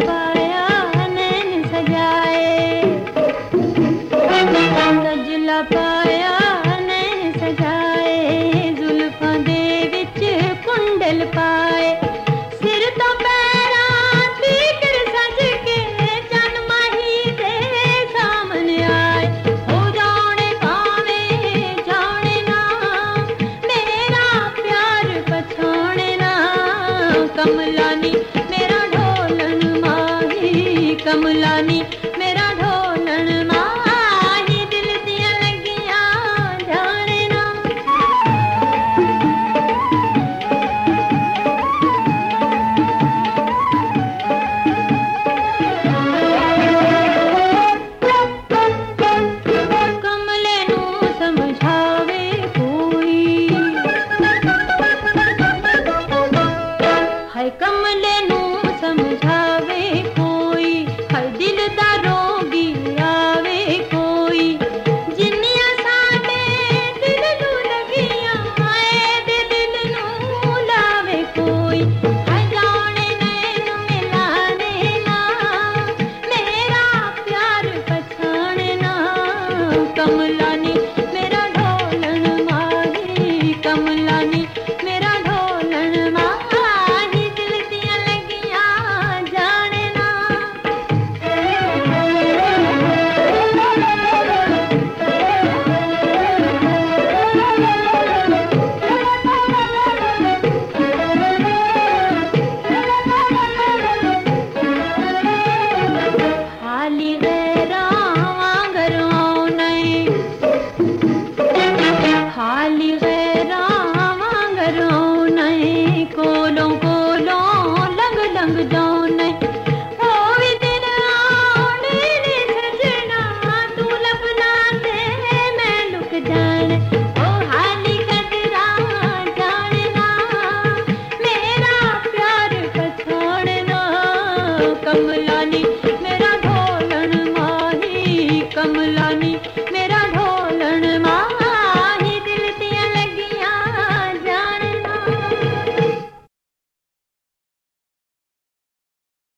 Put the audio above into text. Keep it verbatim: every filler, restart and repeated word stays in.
पाया नैन सजाए, सजला पाया नैन सजाए, जुल्फां दे विच कुंडल पाए, सिर तो पैरां तीकर सज के चन माही दे सामने आए। हो जाने पावे जाने ना, मेरा प्यार पछाने ना, कमलानी मेरा ढोलन माही, कमलानी मेरा ढोलन माही, दिल दियां लगियां जाने ना। कमले नूं समझावे कोई, हाय कमले नूं समझावे कोई, हाय दिल दा रोगी आवे कोई, जिन्नियां साडे दिल नूं लगियां हाय दे दिल नूं लावे कोई, हाय जाने नैन मिलाने ना, मेरा प्यार पछाने ना, कमलानी मेरा ढोलन माही, कमलानी मेरा ढोलन माही, दिल दियां लगियां जाने ना। हाली गैरां वांगर औने, हाली गैरां वांगर औने, कोलों कोलों लंघ लंघ जाने, ओ वी दिन आने नी सजना, तू लभना ते मैं लुक जाने, ओ हाली कदरा जाने ना, मेरा प्यार पछाने ना, कमलानी